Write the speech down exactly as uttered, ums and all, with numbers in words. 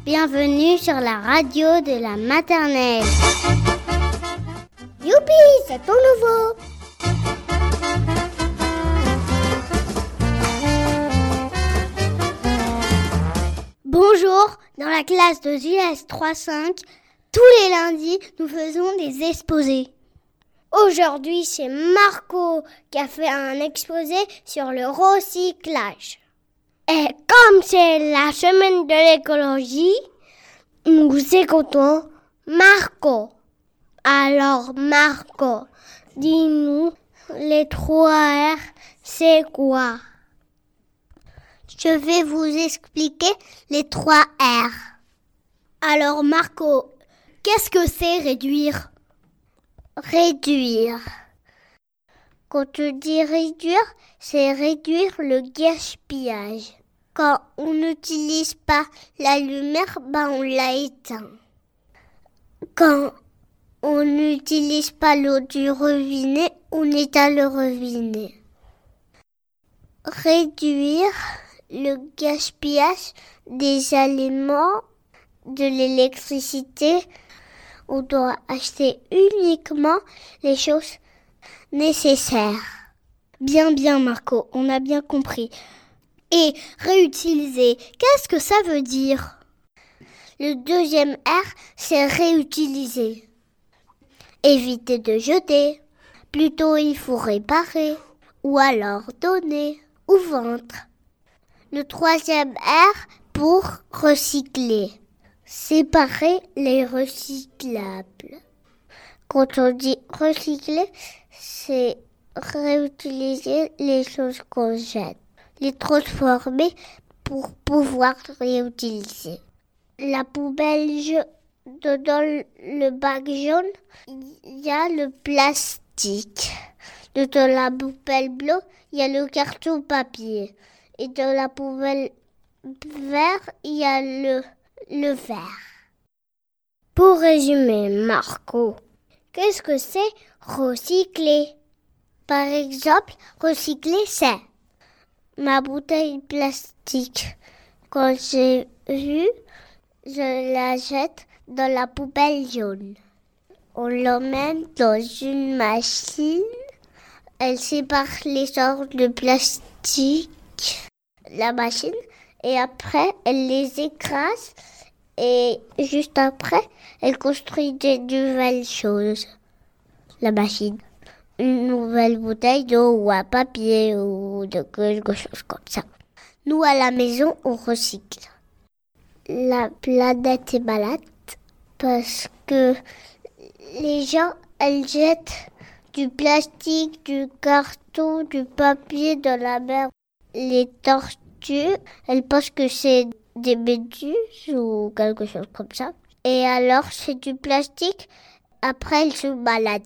Bienvenue sur la radio de la maternelle. Youpi, c'est tout nouveau. Bonjour, dans la classe de J S trois cinq, tous les lundis, nous faisons des exposés. Aujourd'hui, c'est Marco qui a fait un exposé sur le recyclage. Et comme c'est la semaine de l'écologie, nous écoutons Marco. Alors Marco, dis-nous, les trois R, c'est quoi? Je vais vous expliquer les trois R. Alors Marco, qu'est-ce que c'est réduire? Réduire. Quand je dis réduire, c'est réduire le gaspillage. Quand on n'utilise pas la lumière, ben on l'a éteint. Quand on n'utilise pas l'eau du robinet, on éteint le robinet. Réduire le gaspillage des aliments, de l'électricité. On doit acheter uniquement les choses nécessaires. Bien, bien Marco, on a bien compris. Et réutiliser, qu'est-ce que ça veut dire? Le deuxième R, c'est réutiliser. Éviter de jeter. Plutôt, il faut réparer. Ou alors donner. Ou vendre. Le troisième R, pour recycler. Séparer les recyclables. Quand on dit recycler, c'est réutiliser les choses qu'on jette, les transformer pour pouvoir réutiliser. La poubelle, dans le bac jaune, il y a le plastique. Dans la poubelle bleue, il y a le carton papier. Et dans la poubelle verte, il y a le, le verre. Pour résumer, Marco, qu'est-ce que c'est recycler? Par exemple, recycler, c'est ma bouteille plastique. Quand j'ai vu, je la jette dans la poubelle jaune. On l'emmène dans une machine. Elle sépare les sortes de plastique, la machine, et après, elle les écrase. Et juste après, elle construit des nouvelles choses. La machine. Une nouvelle bouteille d'eau ou un papier ou de quelque chose comme ça. Nous, à la maison, on recycle. La planète est malade parce que les gens, elles jettent du plastique, du carton, du papier dans la mer. Les tortues, elles pensent que c'est des méduses ou quelque chose comme ça. Et alors, c'est du plastique. Après, elles sont malades.